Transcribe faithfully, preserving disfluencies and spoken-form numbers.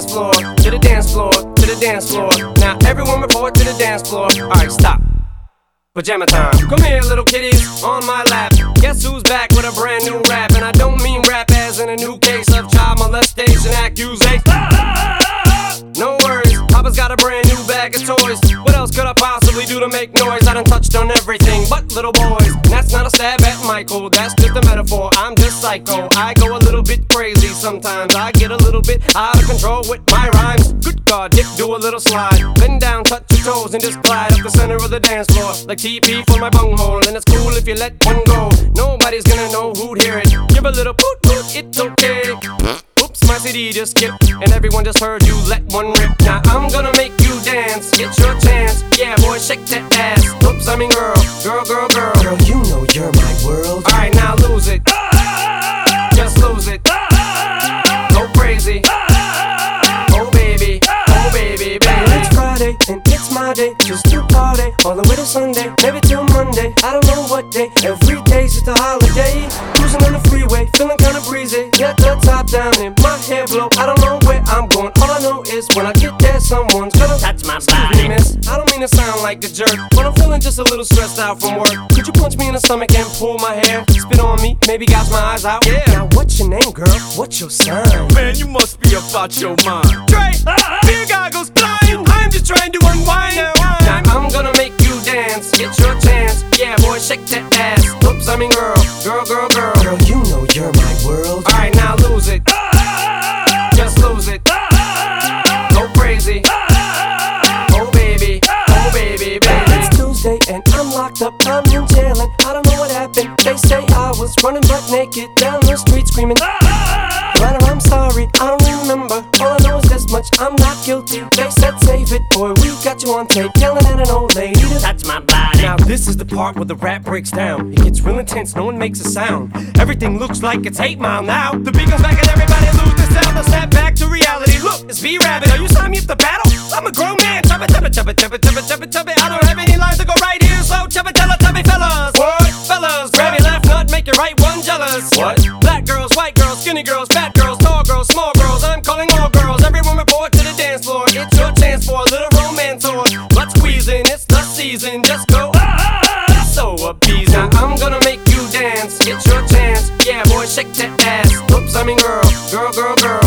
dance floor, to the dance floor, to the dance floor. Now everyone report to the dance floor. Alright, stop. Pajama time. Come here, little kitties, on my lap. Guess who's back with a brand new rap? And I don't mean rap as in a new case of child molestation accusation. No worries, Papa's got a brand new bag of toys. What else could I possibly do to make noise? I done touched on everything but little boys. And that's not a stab at Michael, that's just a metaphor. I'm just psycho, I go a little bit crazy sometimes. I get a little bit out of control with my rhymes. Good God, Dick, do a little slide. Bend down, touch your toes, and just glide up the center of the dance floor like T P for my bunghole. And it's cool if you let one go. Nobody's gonna know who'd hear it. Give a little poot poot, it's okay. Oops, my C D just skipped, and everyone just heard you let one rip. Now I'm gonna make you dance, get your chance. Yeah, boy, shake that ass. Oops, I mean girl, girl, girl, girl. Girl, you know you're my world. Alright, now lose it. Just lose it. Go crazy. Oh baby, oh baby, baby. It's Friday and it's my day, just to party all the way to Sunday, maybe till Monday. I don't know what day. Every day's just a holiday. Cruising on the freeway, feeling kinda breezy. Got the top down and my hair blow. I don't know where I'm going. All I know is when I get there, someone's gonna touch my excuse body. me, miss, I don't mean to sound like a jerk, but I'm feeling just a little stressed out from work. Could you punch me in the stomach and pull my hair? Spit on me, maybe gouge my eyes out. Yeah. Now what's your name, girl? What's your sign? Man, you must be about your mind. Dre, beer goggles flying. I'm just trying to unwind. Now I'm, now I'm gonna make you dance, get your chance. Yeah, boy, shake that ass. Oops, I mean girl, girl, girl, girl. Girl, you know you're my world. Alright, now lose it. Just lose it. Go crazy. Oh baby, oh baby, baby. It's Tuesday and I'm locked up, I'm in jail and I don't know what happened. They say I was running butt naked down the street screaming. But I'm sorry, I don't remember. All I know is this much, I'm not guilty. They said save it, boy, we got you on tape yelling at an old lady to Touch my body. Now this is the part where the rap breaks down. It gets real intense, no one makes a sound. Everything looks like it's eight mile now. The beat comes back and everybody lose the sound. They'll snap back to reality. Look, it's B-Rabbit. Are you signing me up to battle? I'm a grown man. Chubba, chubba, chubba, chubba, chubba, chubba, chubba. I don't have any lines to go right here, so chubba, chubba, chubby fellas. What? Fellas, grab your left nut, make your right one jealous. What? Black girls, white girls, skinny girls, fat girls, tall girls, small girls. I'm calling all girls. Everyone report to the dance floor. It's your chance for a little romance or butt squeezing. It's the season. Just go. Ah, so appeasing. Now I'm gonna make you dance. Get your chance. Yeah, boy, shake that ass. Oops, I mean girl, girl, girl, girl.